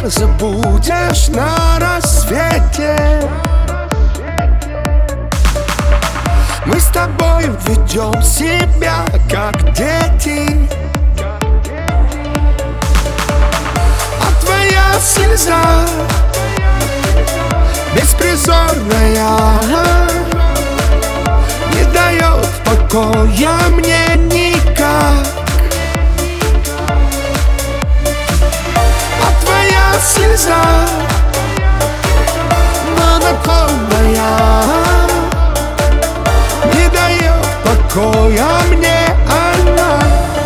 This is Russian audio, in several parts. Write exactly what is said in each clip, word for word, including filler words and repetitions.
забудешь на рассвете. Мы с тобой ведем себя как дети, а твоя слеза беспризорная не дает покоя мне никак. А твоя слеза монотонная не дает покоя мне она.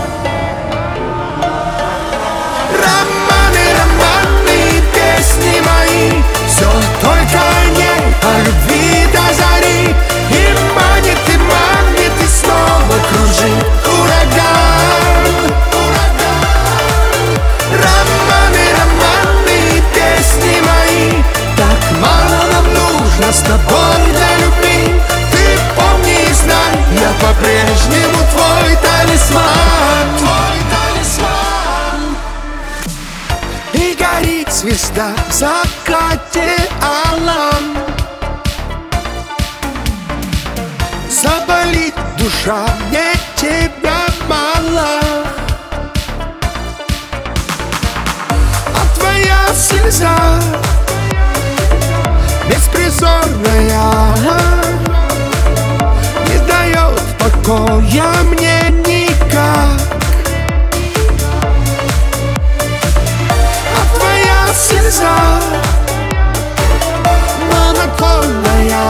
Романы, романы, песни мои, все только не о любви до зари. И манит, и манит, и снова кружит ураган, ураган. Романы, романы, песни мои, так мало нам нужно с тобой для любви. Ты помни и знай, я по-прежнему твой талисман, твой талисман. И горит звезда в закате алом, заболит душа, мне тебя мало. А твоя слеза беспризорная не дает покоя мне никак. А твоя слеза монотонная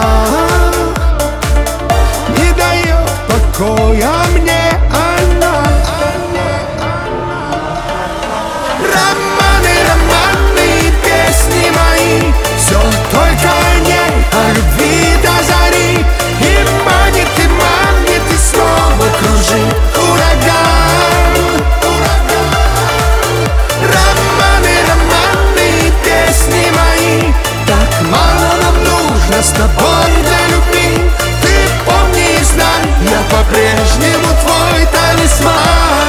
не дает покоя мне она. Романы, романы, песни мои, все только не о любви до зари. И манит, и манит, и снова кружит ураган, ураган. Романы, романы, песни мои, так мало нам нужно с тобой для любви. Ты помни и знай, я по-прежнему твой талисман.